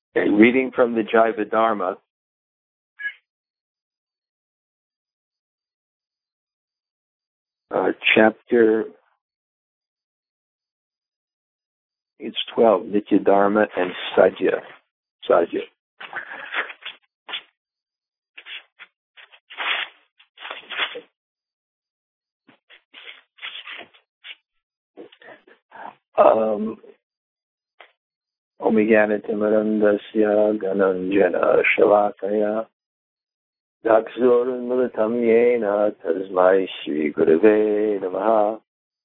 Okay, reading from the Jaiva Dharma. Chapter, it's 12, Nitya Dharma and Sajya. Omigyanatimarandasya gananjana shalakaya dakshurunmulatam yena tasmai Shri Gurave namaha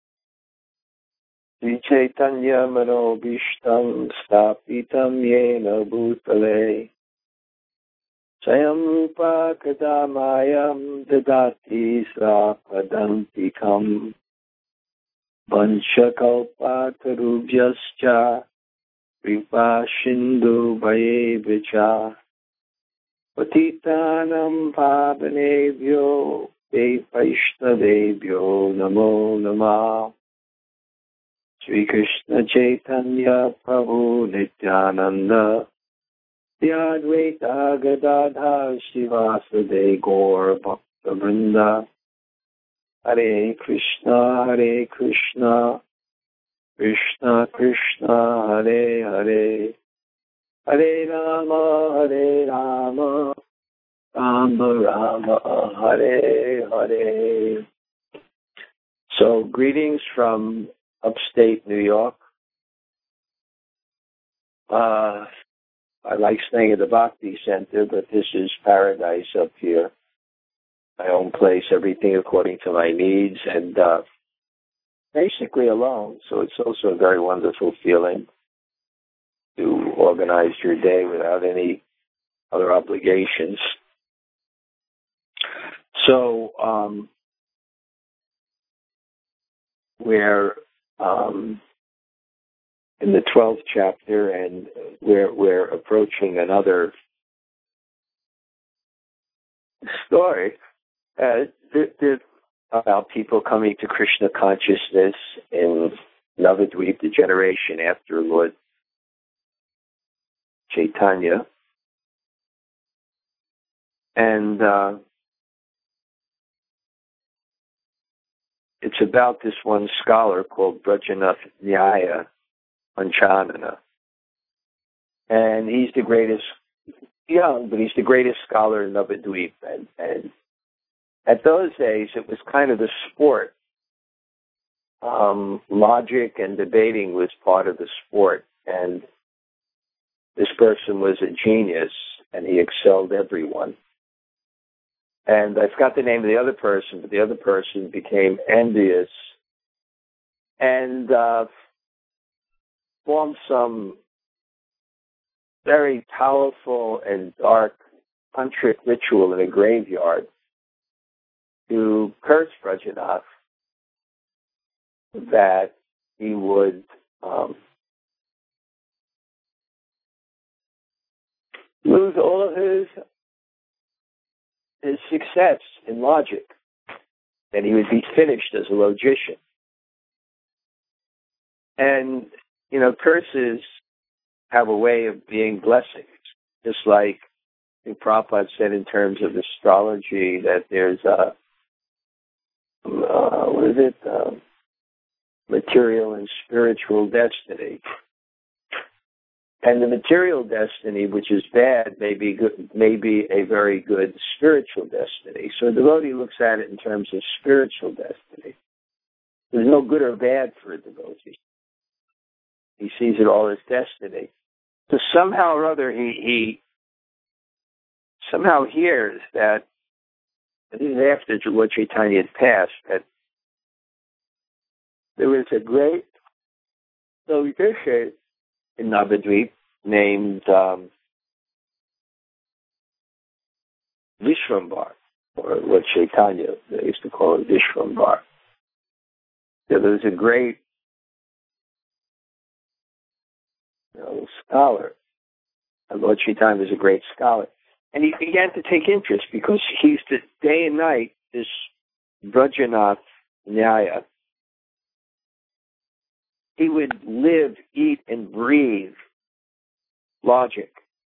Sri Chaitanya manobishtam stapitam yena bhutale Swayam Rupa Kadamayam Dadati Srapadantikam Vanchakalpa Tarubhyascha Kripa Shindu Bhayevicha Patitanam Pavanebhyo Vaishnavebhyo Namo Namah Sri Krishna Chaitanya Prabhu Nityananda Advaita Gadadha Sivasade Gaur Bhakta Vrinda Hare Krishna Krishna Krishna Hare Hare Hare Rama Rama Rama Hare Hare. So greetings from upstate New York. I like staying at the Bhakti Center, but this is paradise up here. My own place, everything according to my needs, and basically alone. So it's also a very wonderful feeling to organize your day without any other obligations. So we're in the 12th chapter, and we're approaching another story about people coming to Krishna consciousness in Navadvip, the generation after Lord Chaitanya. And it's about this one scholar called Brajanath Nyaya Panchanana. And he's the greatest, young, but he's the greatest scholar in Navadvip. And at those days, it was kind of the sport. Logic and debating was part of the sport. And this person was a genius, and he excelled everyone. And I forgot the name of the other person, but the other person became envious and formed some very powerful and dark tantric ritual in a graveyard to curse Brajanath that he would lose all of his success in logic, and he would be finished as a logician. And, curses have a way of being blessings, just like I think Prabhupada said in terms of astrology that there's material and spiritual destiny. And the material destiny, which is bad, may be a very good spiritual destiny. So a devotee looks at it in terms of spiritual destiny. There's no good or bad for a devotee. He sees it all as destiny. So somehow or other, he somehow hears that, and this is after Lord Chaitanya had passed, that there was a great logician in Navadvip named Vishwambar, or Lord Chaitanya, they used to call it Vishwambar. There was a great scholar. And Lord Chaitanya was a great scholar. And he began to take interest because he used to, day and night, this Brajanath Nyaya, he would live, eat, and breathe logic.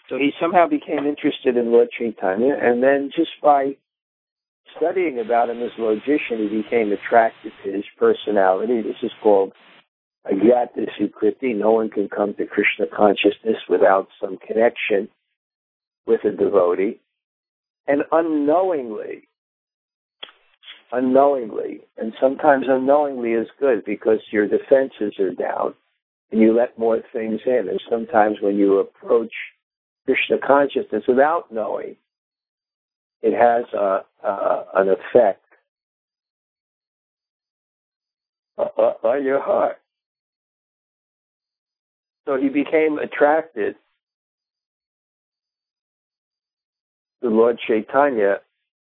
So he somehow became interested in Lord Chaitanya, and then just by studying about him as logician, he became attracted to his personality. This is called Agyata Sukriti. No one can come to Krishna consciousness without some connection with a devotee. And unknowingly, and sometimes unknowingly is good because your defenses are down and you let more things in. And sometimes when you approach Krishna consciousness without knowing, it has an effect on your heart. So he became attracted to Lord Chaitanya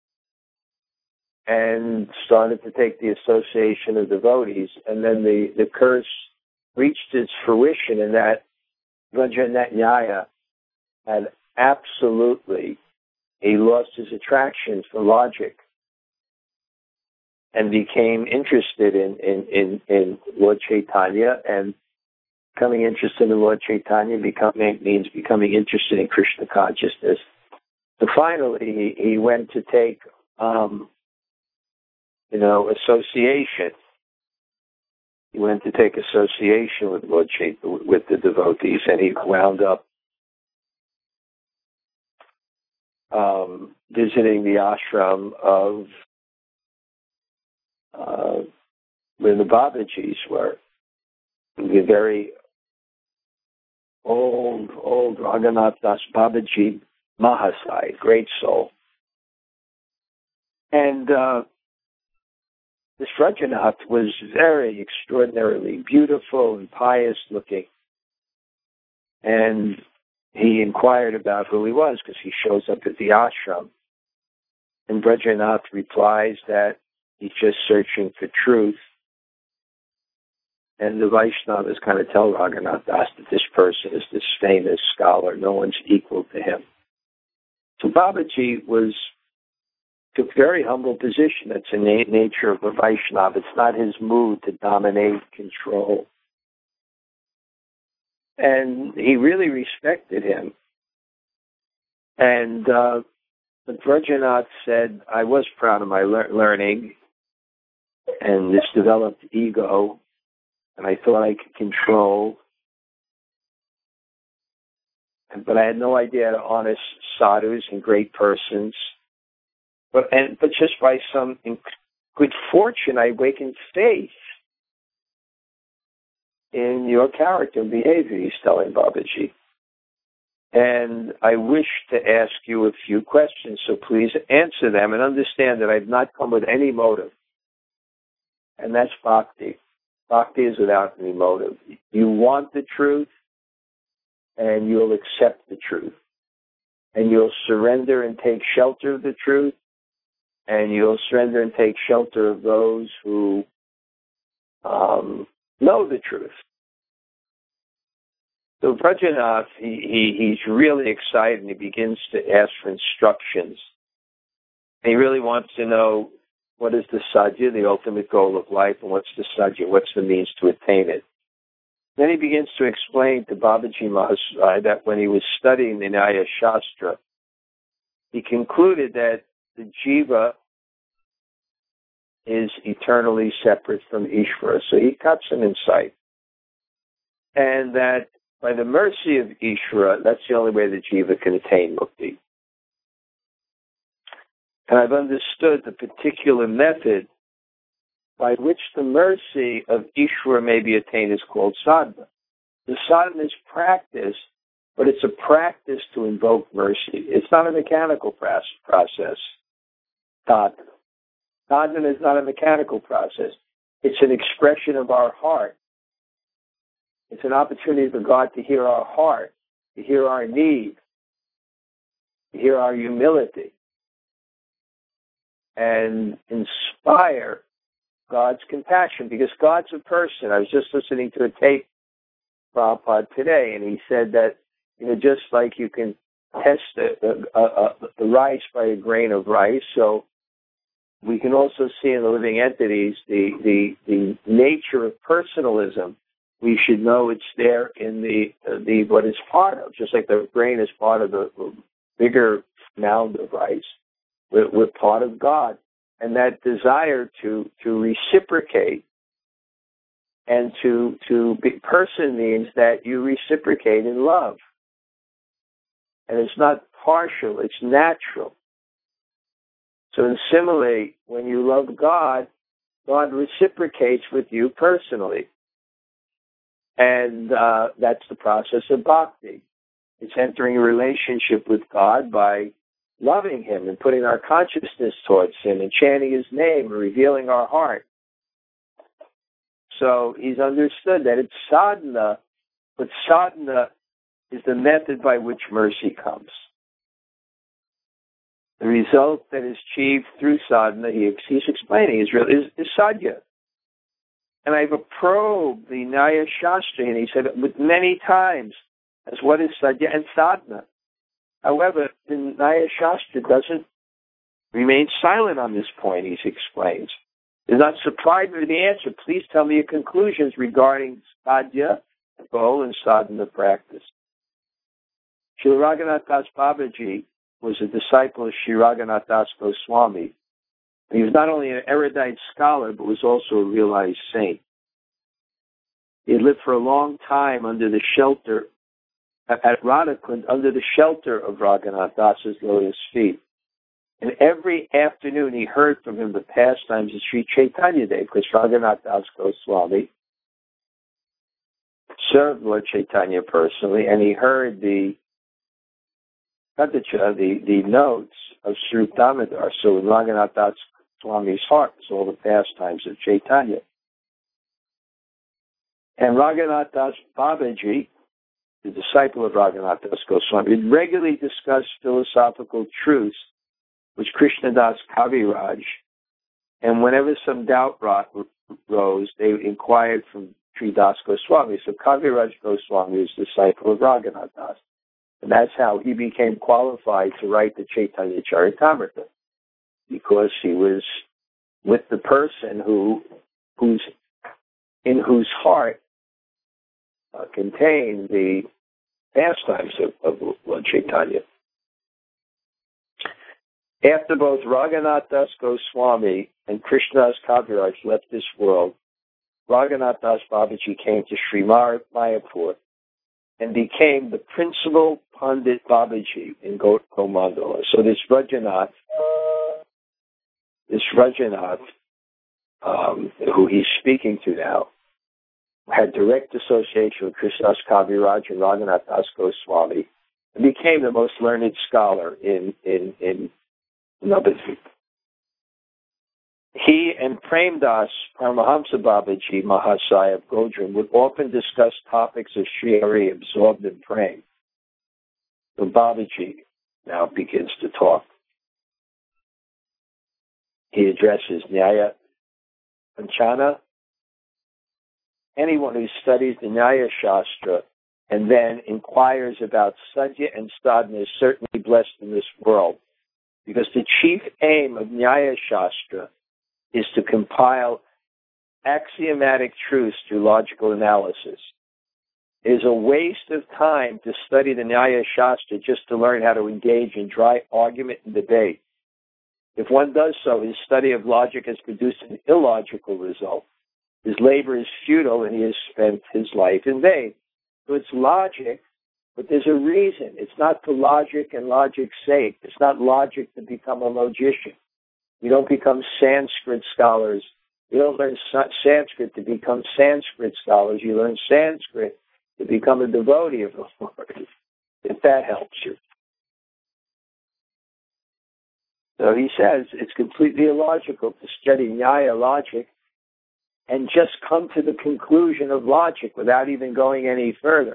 and started to take the association of devotees. And then the curse reached its fruition in that Vrajanyaya had absolutely, he lost his attraction for logic and became interested in Lord Chaitanya, and becoming interested in Lord Chaitanya means becoming interested in Krishna consciousness. So finally, he went to take, association. He went to take association with Lord Chaitanya, with the devotees, and he wound up visiting the ashram of where the Babajis were. The very old Raghunath Das Babaji Mahasai, great soul. And this Raghunath was very extraordinarily beautiful and pious looking. And he inquired about who he was because he shows up at the ashram. And Raghunath replies that he's just searching for truth. And the Vaishnavas kind of tell Raghunath Das that this person is this famous scholar. No one's equal to him. So Babaji took very humble position. That's the nature of a Vaishnava. It's not his mood to dominate, control. And he really respected him. And but Vrajanath said, I was proud of my learning and this developed ego, and I thought I could control. But I had no idea how to honest sadhus and great persons. But just by some good fortune, I awakened faith in your character and behavior, he's telling Babaji. And I wish to ask you a few questions, so please answer them and understand that I've not come with any motive. And that's bhakti. Bhakti is without any motive. You want the truth, and you'll accept the truth. And you'll surrender and take shelter of the truth, and you'll surrender and take shelter of those who know the truth. So Vrajanath, he's really excited, and he begins to ask for instructions. And he really wants to know what is the sadhya, the ultimate goal of life, and what's the sadhya, what's the means to attain it. Then he begins to explain to Babaji Mahasaya that when he was studying the Nyaya Shastra, he concluded that the jiva is eternally separate from Ishvara. So he got some insight. And that by the mercy of Ishvara, that's the only way the jiva can attain mukti. And I've understood the particular method by which the mercy of Ishvara may be attained is called sadhana. The sadhana is practice, but it's a practice to invoke mercy. It's not a mechanical process. Sadhana is not a mechanical process. It's an expression of our heart. It's an opportunity for God to hear our heart, to hear our need, to hear our humility, and inspire God's compassion, because God's a person. I was just listening to a tape, Prabhupada, today, and he said that, just like you can test the rice by a grain of rice, so we can also see in the living entities the nature of personalism we should know it's there in the what it's part of, just like the brain is part of the bigger mound of rice. We're part of God. And that desire to reciprocate and to be person means that you reciprocate in love. And it's not partial, it's natural. So similarly, when you love God, God reciprocates with you personally. And that's the process of bhakti. It's entering a relationship with God by loving Him and putting our consciousness towards Him and chanting His name and revealing our heart. So he's understood that it's sadhana, but sadhana is the method by which mercy comes. The result that is achieved through sadhana, he's explaining, is sadhya. And I've probed the Nyaya Shastra, and he said with many times as what is sadhya and sadhana. However, the Nyaya Shastra doesn't remain silent on this point, he explains. Is not surprised with the answer. Please tell me your conclusions regarding sadhya, goal, and sadhana practice. Srila Raghunath Das Babaji was a disciple of Sri Raghunath Das Goswami. He was not only an erudite scholar, but was also a realized saint. He had lived for a long time under the shelter, at Radhakund, under the shelter of Raghunath Das's lotus feet. And every afternoon he heard from him the pastimes of Sri Chaitanya Dev, because Raghunath Das Goswami served Lord Chaitanya personally, and he heard the notes of Sri Damodar. So in Raghunath Das Swami's heart was all the pastimes of Chaitanya. And Raghunath Das Babaji, the disciple of Raghunath Das Goswami, regularly discussed philosophical truths with Krishnadas Kaviraj, and whenever some doubt rose, they inquired from Sri Das Goswami. So Kaviraj Goswami was a disciple of Raghunath Das. And that's how he became qualified to write the Chaitanya Charitamrita, because he was with the person in whose heart contained the pastimes of Lord Chaitanya. After both Raghunath Das Goswami and Krishnadas Kaviraj left this world, Raghunath Das Babaji came to Sri Mayapur and became the principal Pandit Babaji in Gomandala. So this Rajanath, who he's speaking to now, had direct association with Krishnadas Kaviraj and Raghunath Das Goswami, and became the most learned scholar in Navadvip. He and Prem Das Paramahamsa Babaji Mahasaya of Godram would often discuss topics of Sri Hari absorbed in praying. So Babaji now begins to talk. He addresses Nyaya Panchana. Anyone who studies the Nyaya Shastra and then inquires about sadhya and sadhana is certainly blessed in this world, because the chief aim of Nyaya Shastra is to compile axiomatic truths through logical analysis. It is a waste of time to study the Nyaya Shastra just to learn how to engage in dry argument and debate. If one does so, his study of logic has produced an illogical result. His labor is futile and he has spent his life in vain. So it's logic, but there's a reason. It's not for logic and logic's sake. It's not logic to become a logician. You don't become Sanskrit scholars. You don't learn Sanskrit to become Sanskrit scholars. You learn Sanskrit to become a devotee of the Lord, if that helps you. So he says it's completely illogical to study Nyaya logic and just come to the conclusion of logic without even going any further.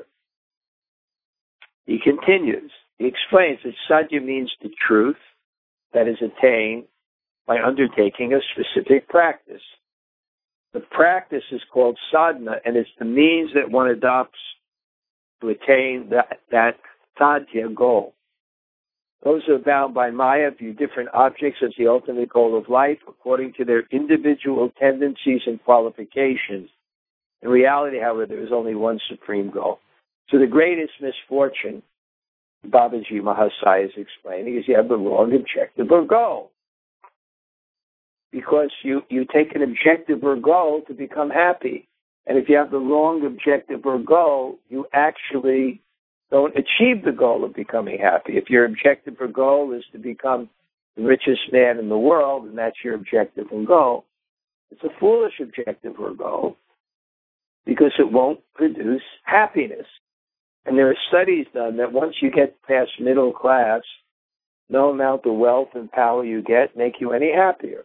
He continues. He explains that sadhya means the truth that is attained by undertaking a specific practice. The practice is called sadhana, and it's the means that one adopts to attain that sadhya goal. Those who are bound by Maya view different objects as the ultimate goal of life according to their individual tendencies and qualifications, In reality, however, there is only one supreme goal. So the greatest misfortune, Babaji Mahasaya is explaining, is you have the wrong objective or goal. Because you take an objective or goal to become happy. And if you have the wrong objective or goal, you actually don't achieve the goal of becoming happy. If your objective or goal is to become the richest man in the world, and that's your objective and goal, it's a foolish objective or goal because it won't produce happiness. And there are studies done that once you get past middle class, no amount of wealth and power you get make you any happier.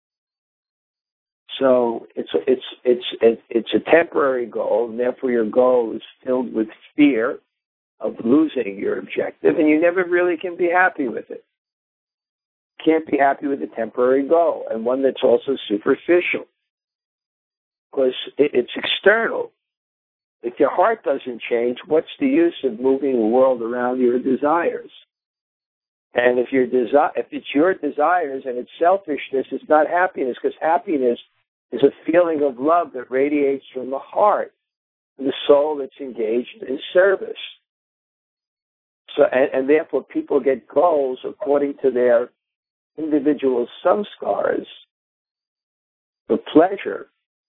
So it's a temporary goal, and therefore your goal is filled with fear of losing your objective, and you never really can be happy with it. You can't be happy with a temporary goal, and one that's also superficial, because it's external. If your heart doesn't change, what's the use of moving the world around your desires? And if it's your desires and it's selfishness, it's not happiness, because happiness is a feeling of love that radiates from the heart, the soul that's engaged in service. So, and therefore people get goals according to their individual samskars for pleasure,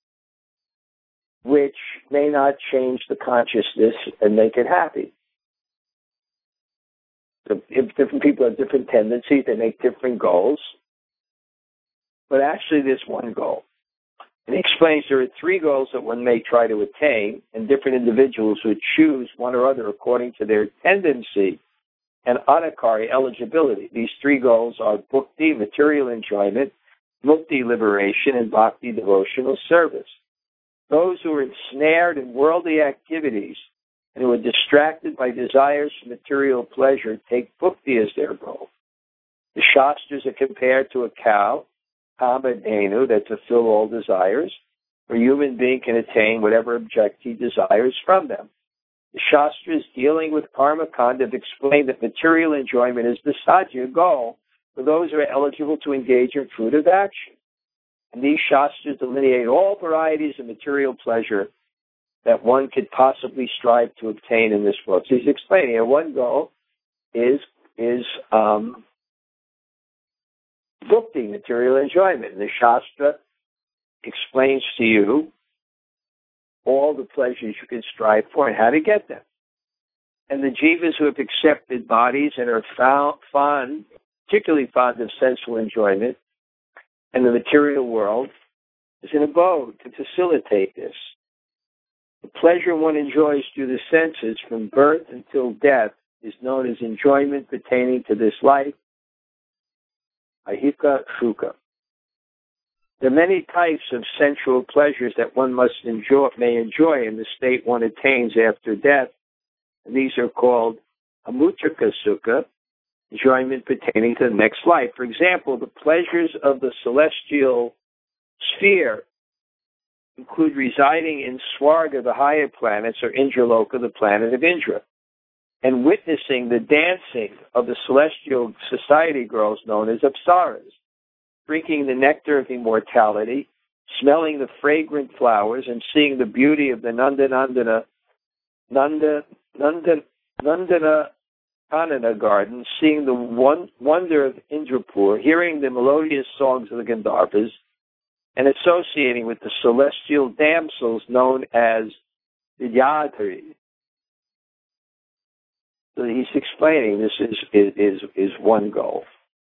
which may not change the consciousness and make it happy. So if different people have different tendencies, they make different goals, but actually there's one goal. And he explains there are three goals that one may try to attain, and different individuals would choose one or other according to their tendency and adhikari eligibility. These three goals are bhukti, material enjoyment, mukti, liberation, and bhakti, devotional service. Those who are ensnared in worldly activities and who are distracted by desires for material pleasure take bhukti as their goal. The Shastras are compared to a cow, Kamadhenu, that fulfill all desires, where a human being can attain whatever object he desires from them. The Shastras dealing with karma kanda have explained that material enjoyment is the sadhya goal for those who are eligible to engage in fruitive action. And these Shastras delineate all varieties of material pleasure that one could possibly strive to obtain in this world. So he's explaining here, one goal is bhukti, material enjoyment. And the Shastra explains to you all the pleasures you can strive for and how to get them. And the jivas who have accepted bodies and are fond, particularly fond of sensual enjoyment and the material world, is an abode to facilitate this. The pleasure one enjoys through the senses from birth until death is known as enjoyment pertaining to this life, ahika shuka. There are many types of sensual pleasures that one may enjoy in the state one attains after death. And these are called amutrika sukha, enjoyment pertaining to the next life. For example, the pleasures of the celestial sphere include residing in Swarga, the higher planets, or Indraloka, the planet of Indra, and witnessing the dancing of the celestial society girls known as apsaras, drinking the nectar of immortality, smelling the fragrant flowers, and seeing the beauty of the Nandana Kanana garden, seeing the wonder of Indrapur, hearing the melodious songs of the Gandharvas, and associating with the celestial damsels known as Vidyadhari. So he's explaining this is one goal.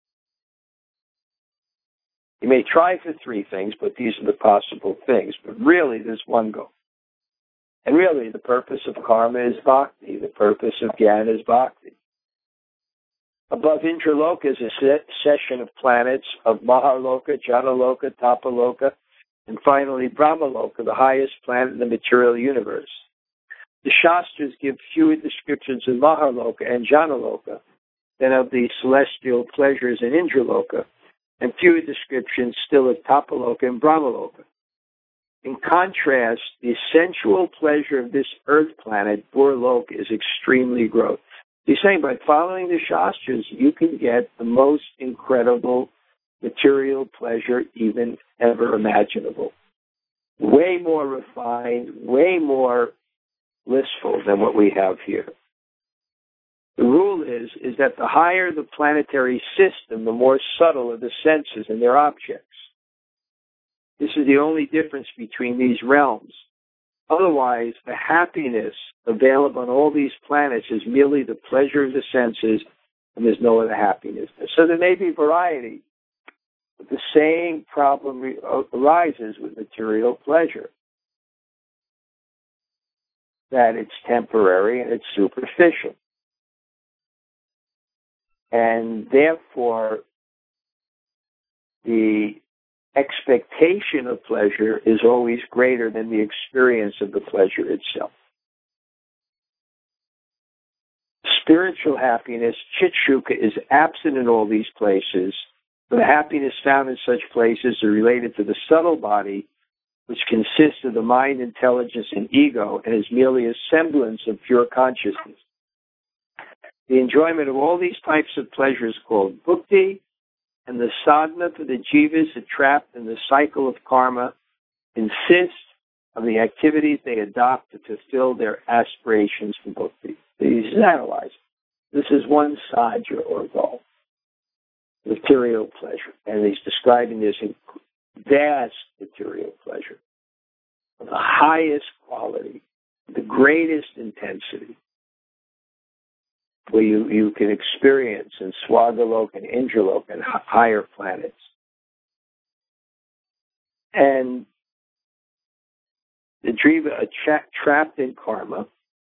You may try for three things, but these are the possible things. But really, there's one goal. And really, the purpose of karma is bhakti. The purpose of jnana is bhakti. Above Indraloka is a session of planets of Maharloka, Janaloka, Tapaloka, and finally Brahmaloka, the highest planet in the material universe. The Shastras give fewer descriptions of Maharloka and Janaloka than of the celestial pleasures in Indraloka, and fewer descriptions still of Tapaloka and Brahmaloka. In contrast, the sensual pleasure of this earth planet, Burloka, is extremely gross. He's saying by following the Shastras, you can get the most incredible material pleasure even ever imaginable. way more refined, way more blissful than what we have here. The rule is that the higher the planetary system, the more subtle are the senses and their objects. This is the only difference between these realms. Otherwise, the happiness available on all these planets is merely the pleasure of the senses, and there's no other happiness. So there may be variety, but the same problem arises with material pleasure, that it's temporary and it's superficial. And therefore, the expectation of pleasure is always greater than the experience of the pleasure itself. Spiritual happiness, chitshuka, is absent in all these places, but the happiness found in such places is related to the subtle body, which consists of the mind, intelligence, and ego, and is merely a semblance of pure consciousness. The enjoyment of all these types of pleasure is called bhukti, and the sadhana for the jivas trapped in the cycle of karma consists of the activities they adopt to fulfill their aspirations for bhukti. Please analyze. This is one sadhya or goal, material pleasure, and he's describing this in vast material pleasure of the highest quality, the greatest intensity, where you can experience in Swargalok and Indralok and higher planets. And the Driva are trapped in karma,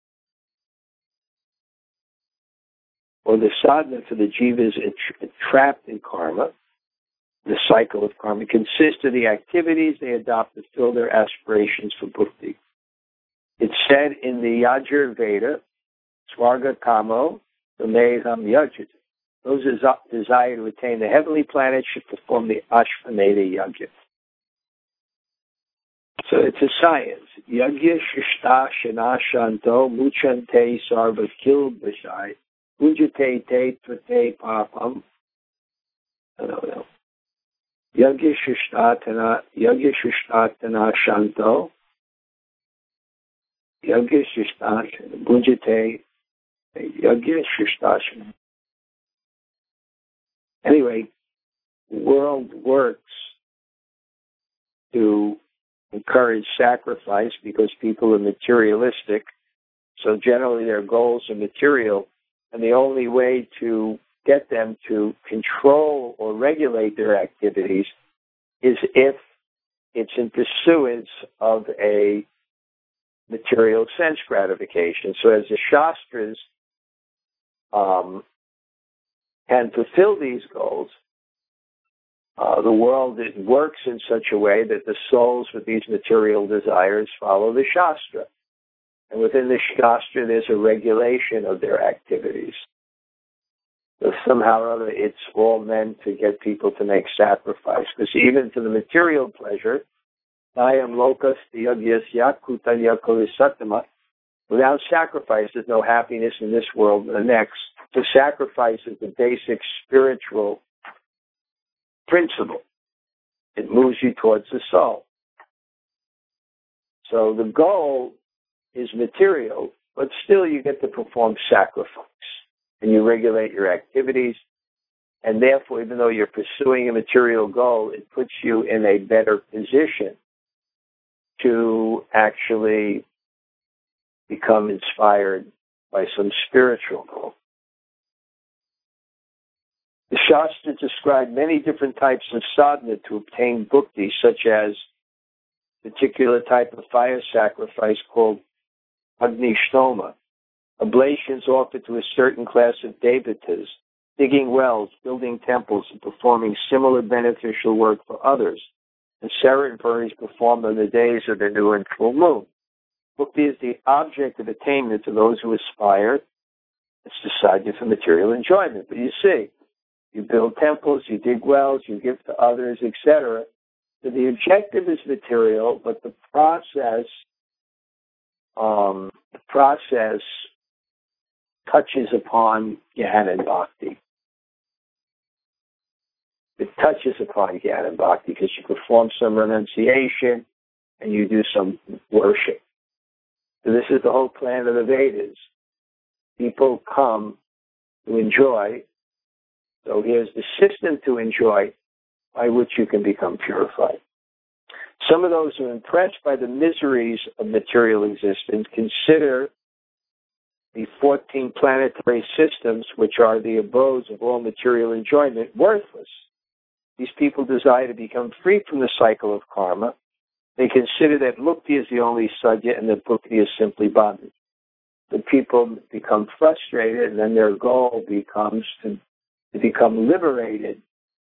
or the sadhana for the jivas trapped in karma, the cycle of karma, consists of the activities they adopt to fill their aspirations for bhukti. It's said in the Yajur Veda, Swarga Kamo, Sameham Yajit. Those who desire to attain the heavenly planet should perform the Ashvamedha Yajna. So it's a science. Yajna Shishta Shanashanto Muchante Sarva Kilbashai Ujate Te Tvate Papam. No. Yajna Shishtatana Shanto Yajna Shishtat Bujate Yajna Shishtashan. Anyway, the world works to encourage sacrifice because people are materialistic. So generally their goals are material, and the only way to get them to control or regulate their activities is if it's in pursuance of a material sense gratification. So as the Shastras can fulfill these goals, the world works in such a way that the souls with these material desires follow the Shastra. And within the Shastra, there's a regulation of their activities. So somehow or other, it's all meant to get people to make sacrifice. Because even for the material pleasure, Nayam lokas yagyasya kutanya kolisatama, without sacrifice, there's no happiness in this world and the next. So sacrifice is the basic spiritual principle. It moves you towards the soul. So the goal is material, but still you get to perform sacrifice. And you regulate your activities. And therefore, even though you're pursuing a material goal, it puts you in a better position to actually become inspired by some spiritual goal. The Shastras describe many different types of sadhana to obtain bhukti, such as a particular type of fire sacrifice called Agnishtoma, oblations offered to a certain class of devatas, digging wells, building temples, and performing similar beneficial work for others, and ceremonies performed on the days of the new and full moon. Bhukti is the object of attainment to those who aspire. It's decided for material enjoyment. But you see, you build temples, you dig wells, you give to others, etc. So the objective is material, but the process touches upon Jnana and Bhakti. It touches upon Jnana and Bhakti because you perform some renunciation, and you do some worship. So this is the whole plan of the Vedas. People come to enjoy. So here's the system to enjoy by which you can become purified. Some of those who are impressed by the miseries of material existence consider the 14 planetary systems, which are the abodes of all material enjoyment, worthless. These people desire to become free from the cycle of karma. They consider that mukti is the only sadhya and that bhukti is simply bondage. The people become frustrated, and then their goal becomes to become liberated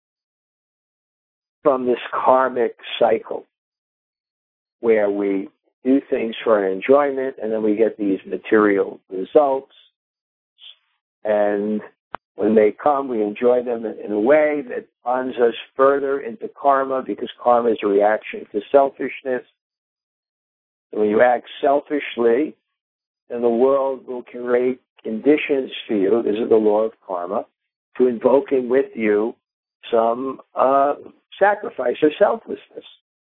from this karmic cycle where we do things for our enjoyment and then we get these material results. And when they come, we enjoy them in a way that bonds us further into karma, because karma is a reaction to selfishness. So when you act selfishly, then the world will create conditions for you, this is the law of karma, to invoking with you some sacrifice or selflessness.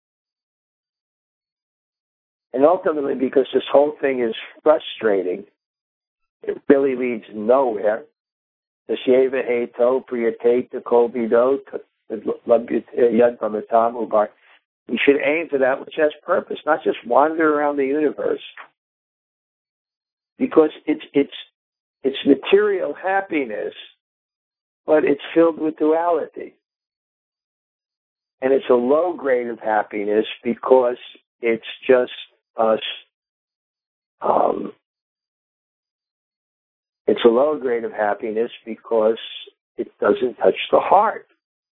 And ultimately, because this whole thing is frustrating, it really leads nowhere. We should aim for that which has purpose, not just wander around the universe. Because it's material happiness, but it's filled with duality. And it's a low grade of happiness because it's just us. It's a low grade of happiness because it doesn't touch the heart.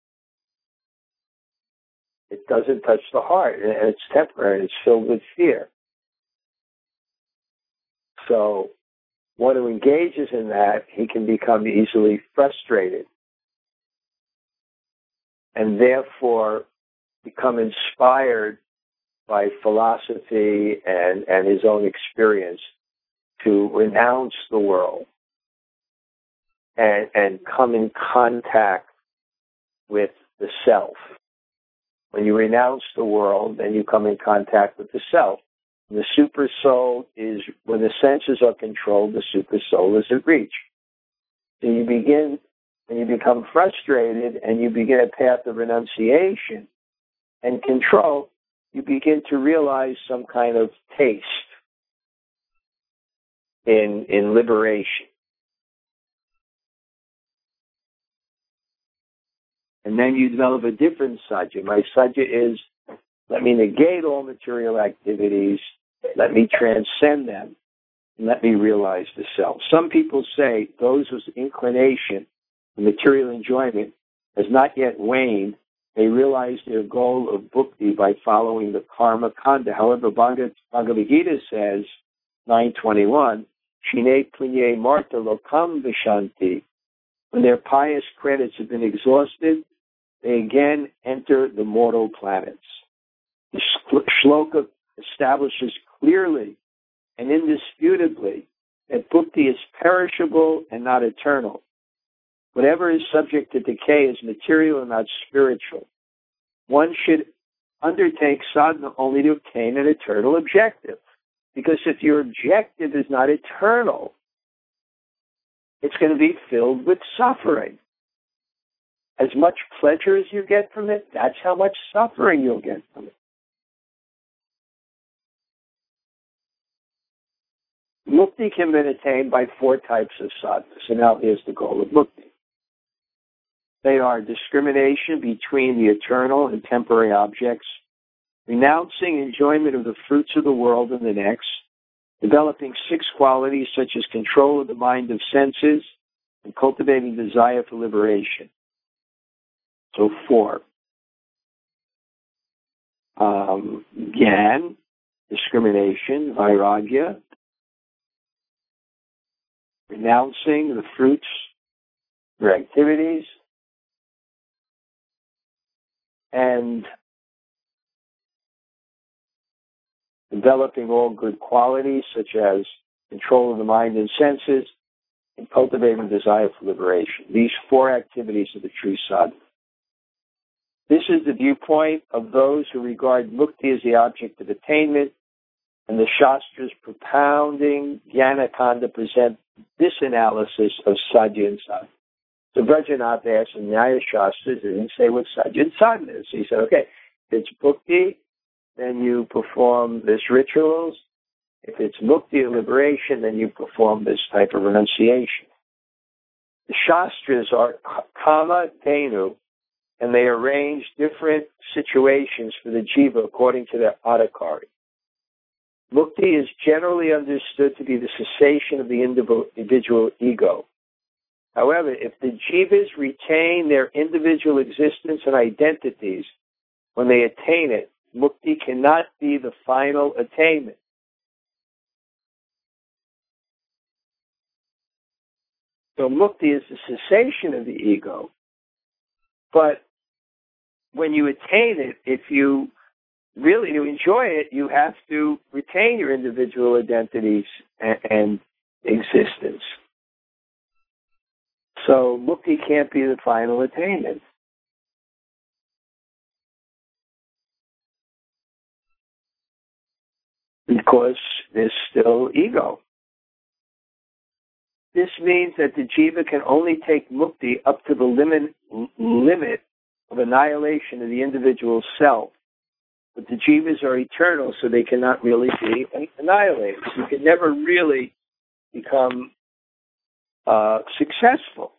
It doesn't touch the heart, and it's temporary. It's filled with fear. So one who engages in that, he can become easily frustrated and therefore become inspired by philosophy and his own experience to renounce the world and come in contact with the self. When you renounce the world, then you come in contact with the self. The super soul is, when the senses are controlled, the super soul is at reach. So you begin, when you become frustrated and you begin a path of renunciation and control, you begin to realize some kind of taste in liberation. And then you develop a different sadhya. My sadhya is, let me negate all material activities, let me transcend them, and let me realize the self. Some people say those whose inclination for material enjoyment has not yet waned, they realize their goal of bhukti by following the karma kanda. However, Bhagavad Gita says, 9:21, Shine punye marta lokam vishanti. When their pious credits have been exhausted, they again enter the mortal planets. The shloka establishes clearly and indisputably that bhukti is perishable and not eternal. Whatever is subject to decay is material and not spiritual. One should undertake sadhana only to obtain an eternal objective. Because if your objective is not eternal, it's going to be filled with suffering. As much pleasure as you get from it, that's how much suffering you'll get from it. Mukti can be attained by 4 types of sadhana. So now here's the goal of mukti. They are discrimination between the eternal and temporary objects, renouncing enjoyment of the fruits of the world and the next, developing 6 qualities such as control of the mind of senses, and cultivating desire for liberation. So 4. Gyan, discrimination, vairagya, renouncing the fruits of your activities, and developing all good qualities such as control of the mind and senses, and cultivating desire for liberation. These 4 activities are the true sadhana. This is the viewpoint of those who regard mukti as the object of attainment, and the Shastras propounding Jnanakanda present this analysis of sadhya and sadhana. So Vrajanath asked in Nyaya Shastras, they didn't say what sadhya and sadhana is. He said, okay, if it's bhukti, then you perform this rituals. If it's mukti or liberation, then you perform this type of renunciation. The Shastras are kama dhenu, and they arrange different situations for the jiva according to their adhikari. Mukti is generally understood to be the cessation of the individual ego. However, if the jivas retain their individual existence and identities when they attain it, mukti cannot be the final attainment. So mukti is the cessation of the ego, but when you attain it, if you really to enjoy it, you have to retain your individual identities and existence. So mukti can't be the final attainment, because there's still ego. This means that the jiva can only take mukti up to the limit of annihilation of the individual self. But the jivas are eternal, so they cannot really be annihilated. You can never really become successful,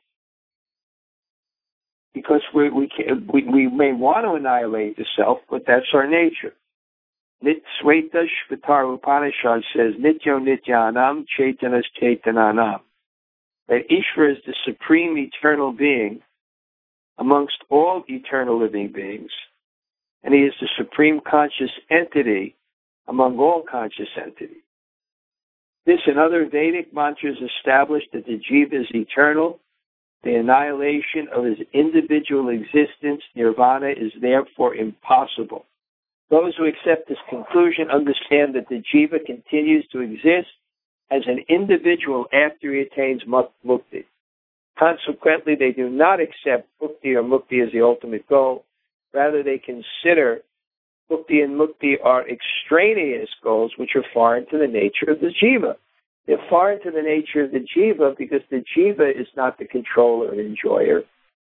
because we may want to annihilate the self, but that's our nature. Nitsveta Shvatara Upanishad says, Nityo Nityanam Chaitanas Chaitananam. That Ishvara is the supreme eternal being amongst all eternal living beings, and he is the supreme conscious entity among all conscious entities. This and other Vedic mantras establish that the jiva is eternal. The annihilation of his individual existence, nirvana, is therefore impossible. Those who accept this conclusion understand that the jiva continues to exist as an individual after he attains mukti. Consequently, they do not accept bhukti or mukti as the ultimate goal. Rather, they consider bhukti and mukti are extraneous goals which are foreign to the nature of the jiva. They're foreign to the nature of the jiva because the jiva is not the controller and enjoyer.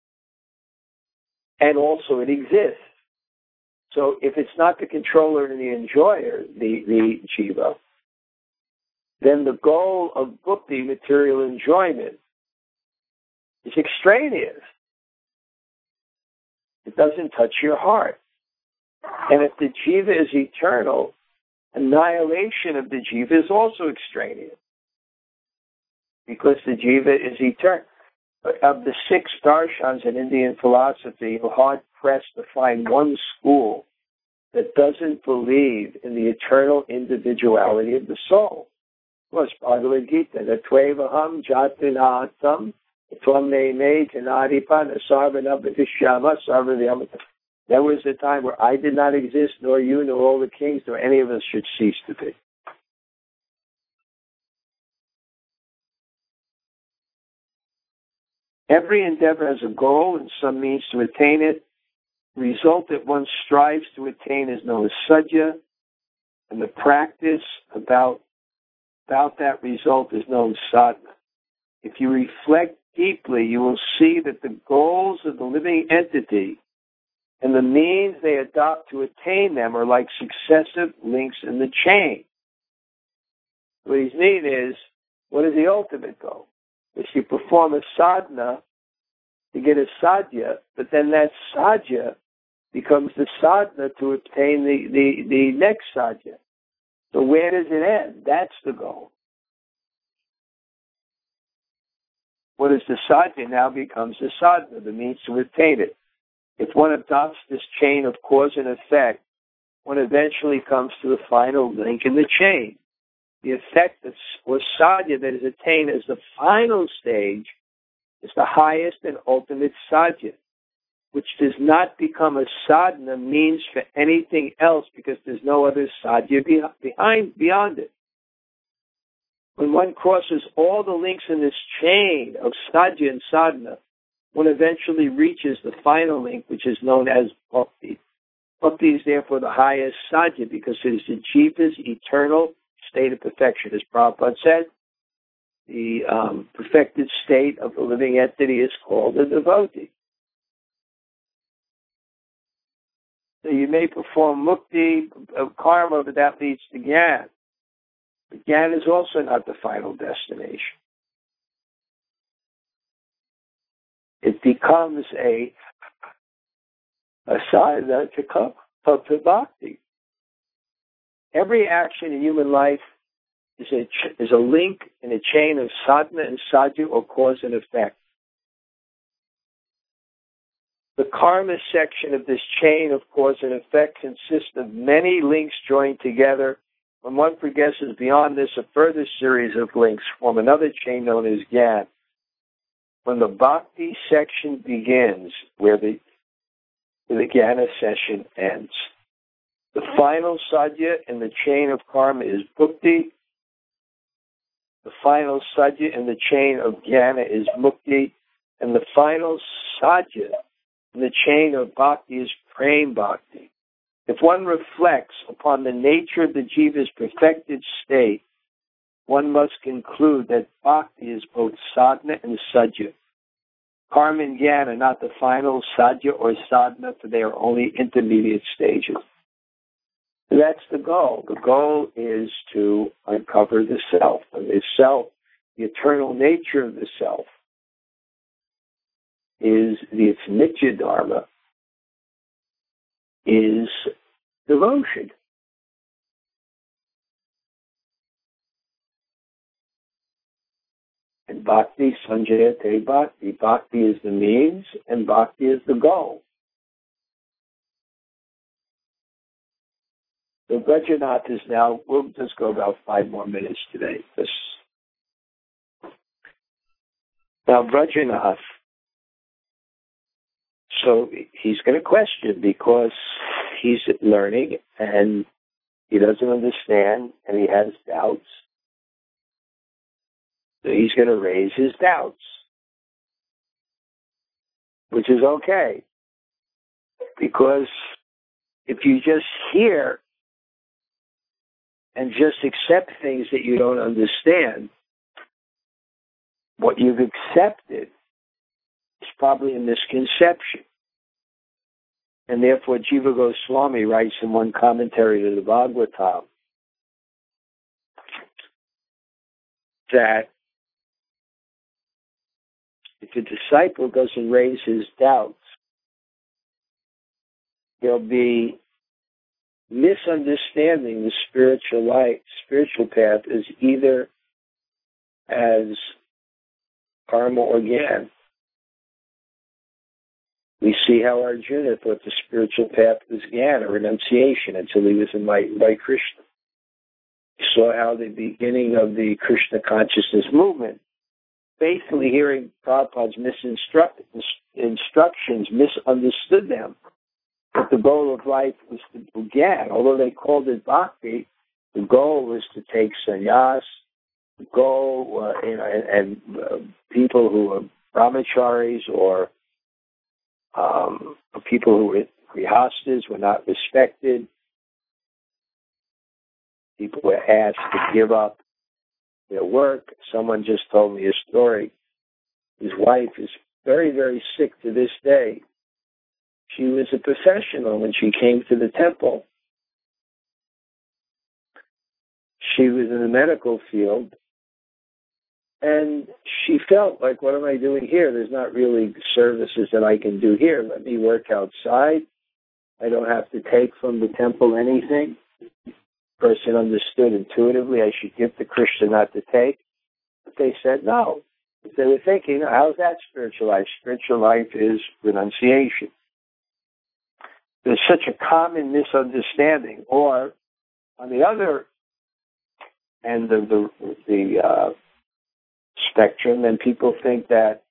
And also it exists. So if it's not the controller and the enjoyer, the jiva, then the goal of bhukti, material enjoyment, is extraneous. It doesn't touch your heart. And if the jiva is eternal, annihilation of the jiva is also extraneous, because the jiva is eternal. Of the 6 darshans in Indian philosophy, you're hard-pressed to find one school that doesn't believe in the eternal individuality of the soul. Of course, Bhagavad Gita, Natvevaham Jatinatam Tvam Me Janadipa Nasarvanabhatishyama Sarvavyamata. There was a time where I did not exist, nor you, nor all the kings, nor any of us should cease to be. Every endeavor has a goal and some means to attain it. The result that one strives to attain is known as sadhya, and the practice about that result is known as sadhana. If you reflect deeply, you will see that the goals of the living entity and the means they adopt to attain them are like successive links in the chain. What he's meaning is, what is the ultimate goal? If you perform a sadhana to get a sadhya, but then that sadhya becomes the sadhana to obtain the next sadhya. So where does it end? That's the goal. What is the sadhya now becomes the sadhana, the means to attain it. If one adopts this chain of cause and effect, one eventually comes to the final link in the chain. The effect or sadhya that is attained as the final stage is the highest and ultimate sadhya, which does not become a sadhana means for anything else because there's no other sadhya beyond it. When one crosses all the links in this chain of sadhya and sadhana, one eventually reaches the final link, which is known as bhakti. Bhakti is therefore the highest sadhya because it is the jiva's eternal state of perfection. As Prabhupada said, the perfected state of the living entity is called a devotee. So you may perform mukti of karma, but that leads to jnana. But jnana is also not the final destination. It becomes a sadhana to come to bhakti. Every action in human life is a link in a chain of sadhana and sadhya, or cause and effect. The karma section of this chain of cause and effect consists of many links joined together. When one progresses beyond this, a further series of links form another chain known as jnana. When the bhakti section begins, where the jnana session ends. The final sadhya in the chain of karma is bhakti. The final sadhya in the chain of jnana is mukti. And the final sadhya in the chain of bhakti is prem bhakti. If one reflects upon the nature of the jiva's perfected state, one must conclude that bhakti is both sadhana and sadhya. Karma and jnana are not the final sadhya or sadhana, for they are only intermediate stages. So that's the goal. The goal is to uncover the self. And the self, the eternal nature of the self, is its nitya dharma, is devotion. And bhakti sanjayate bhakti. Bhakti is the means, and bhakti is the goal. So Brajanath is now, we'll just go about 5 more minutes today. Now Brajanath, so he's going to question because he's learning and he doesn't understand and he has doubts. So he's going to raise his doubts, which is okay. Because if you just hear and just accept things that you don't understand, what you've accepted is probably a misconception. And therefore, Jiva Goswami writes in one commentary to the Bhagavatam that if a disciple doesn't raise his doubts, he'll be misunderstanding the spiritual life, spiritual path as either as karma or jnana. We see how Arjuna thought the spiritual path was jnana, renunciation, until he was enlightened by Krishna. We saw how the beginning of the Krishna consciousness movement, faithfully hearing Prabhupada's instructions, misunderstood them. But the goal of life was to do jnana. Although they called it bhakti, the goal was to take sannyas. The goal, people who are brahmacharis or people who were grihastas were not respected. People were asked to give up their work. Someone just told me a story. His wife is very, very sick to this day. She was a professional when she came to the temple. She was in the medical field. And she felt like, what am I doing here? There's not really services that I can do here. Let me work outside. I don't have to take from the temple anything. The person understood intuitively I should give to Krishna, not to take. But they said no. They were thinking, how's that spiritual life? Spiritual life is renunciation. There's such a common misunderstanding. Or, on the other end of the spectrum, and people think that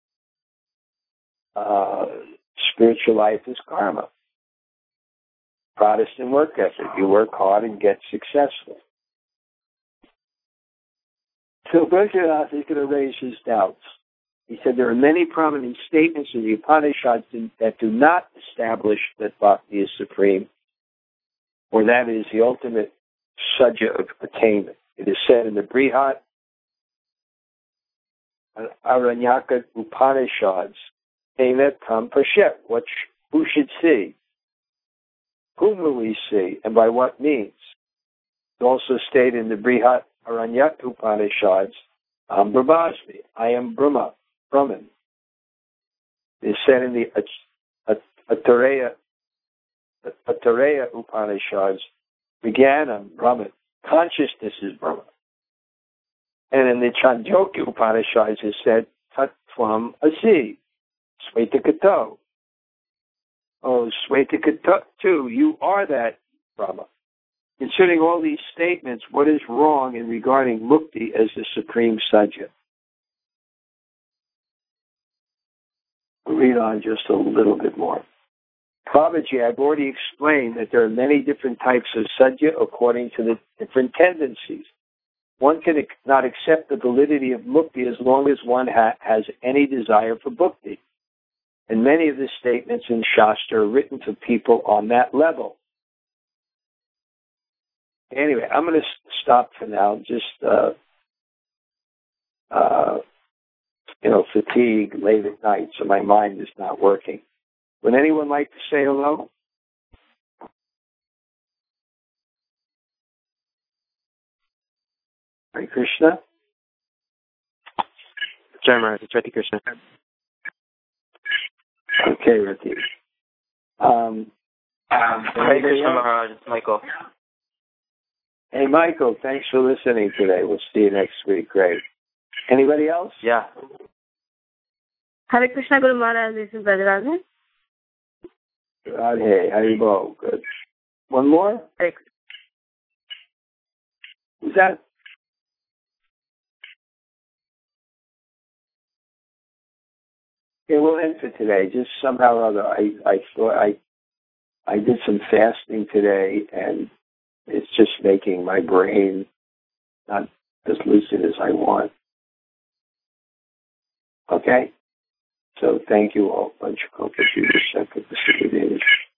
spiritual life is karma. Protestant work ethic. You work hard and get successful. So Brajanath is going to raise his doubts. He said there are many prominent statements in the Upanishads that do not establish that bhakti is supreme, or that it is the ultimate sadhya of attainment. It is said in the Brihat Aranyaka Upanishads, Tenet Tam Pashet, who should see? Whom will we see, and by what means? It also stated in the Brihat Aranyaka Upanishads, Brahmasmi, I am Brahman. It is said in the Atareya Upanishads, Vijnanam Brahman, consciousness is Brahman. And in the Chandogya Upanishads it said, Tattvam Asi, Svetakato. Oh, Svetakato, you are that Brahma. Considering all these statements, what is wrong in regarding mukti as the supreme sadhya? We'll read on just a little bit more. Babaji, I've already explained that there are many different types of sadhya according to the different tendencies. One cannot accept the validity of mukti as long as one has any desire for bhakti. And many of the statements in Shastra are written to people on that level. Anyway, I'm going to stop for now. Just, fatigue late at night, so my mind is not working. Would anyone like to say hello? Hare Krishna. Jai Maharaj, it's Rati Krishna. Okay, Rati. Hare Krishna Maharaj, it's Michael. Hey, Michael, thanks for listening today. We'll see you next week. Great. Anybody else? Yeah. Hare Krishna Guru Maharaj, this is Rajarajan. Hey, Haribol. Good. One more? Hare Who's that? Okay, we'll end for today. Just somehow or other, I thought I did some fasting today, and it's just making my brain not as lucid as I want. Okay? So thank you all. Bunch of